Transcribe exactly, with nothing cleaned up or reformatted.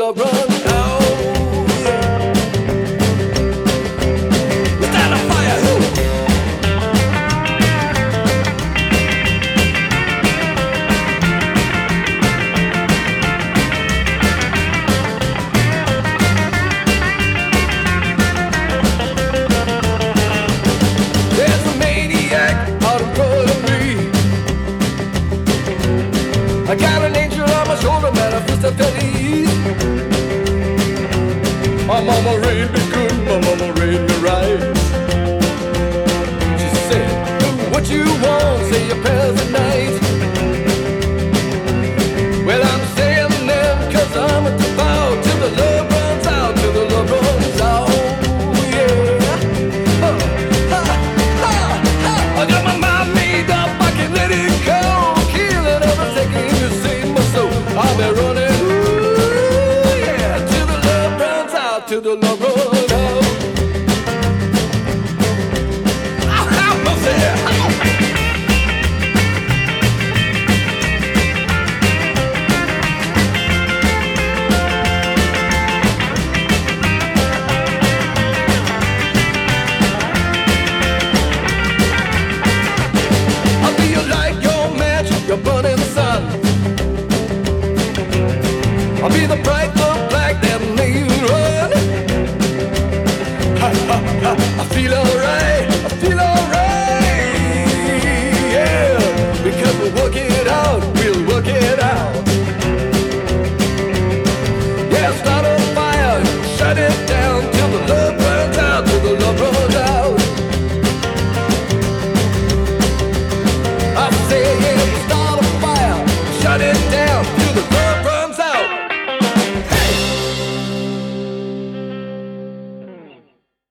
love runs out. Yeah. We start a fire. There's a maniac out of Broadway. I got an angel on my shoulder, man, I feel so feliz. My mama raised me good, my mama raised me right. She said, do what you want, say your prayers at night. Well, I'm saying them cause I'm a devout till the love runs out, till the love runs out. Yeah. Oh, ha, ha, ha. I got my mind made up, I can let it go. Killing every second to save my soul. I'll be running, ooh, yeah, till the love runs out, till the love runs out. Ow, ow, mercy, ow. I'll be your light, your match, your burning sun. I'll be the bright love black that made you run. Ha, ha, ha. I feel alright, I feel alright. Yeah, because we'll work it out, we'll work it out. Yeah, start a fire, shut it down till the love runs out, till the love runs out. I say